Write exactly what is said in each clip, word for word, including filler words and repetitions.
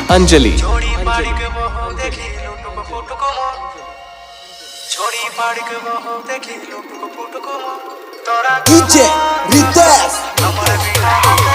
अंजलि छोड़ी पाड़ी के वो देखी लुटुक फुटुक मो छोड़ी पाड़ी के वो देखी लुटुक फुटुक मो तोरा डीजे रितेश हमर बिना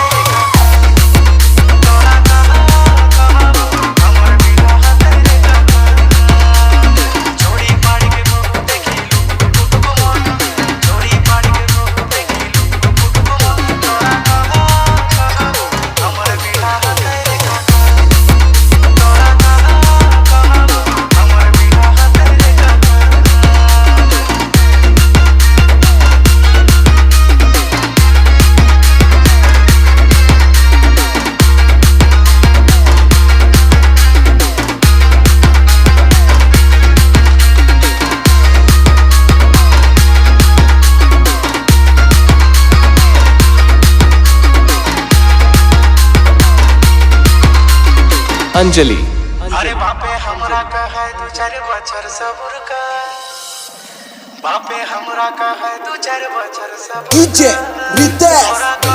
अंजलि अरे बापे हमरा का है दो चार बछर सब्र का बापे हमरा का है दो चार बछर सब्र डीजे रितेश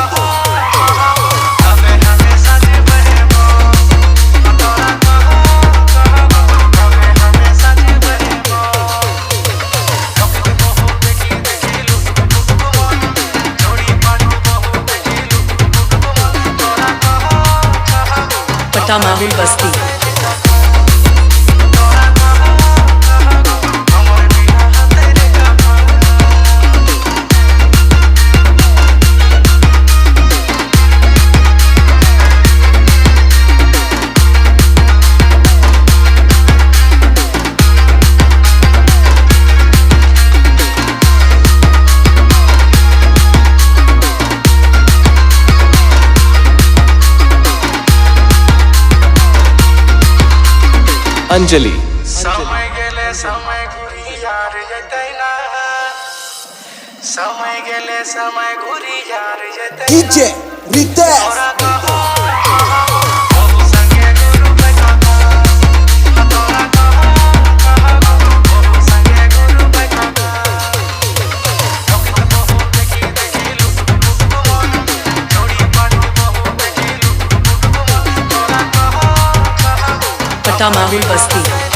पता माविल बस्ती अंजलि समय गेले समय घुरी यार जतै ना समय गेले समय घुरी यार जतै डीजे रितेश तोरा कहो बहु संगे गुरु बैठा तोरा कहो बहु संगे गुरु बैठा लोके बहु देखी देखी लुटुक फुटुक मो छोड़ी पाड़ी बहु देखी लुटुक फुटुक मो तोरा कहो पता माविल बस्ती।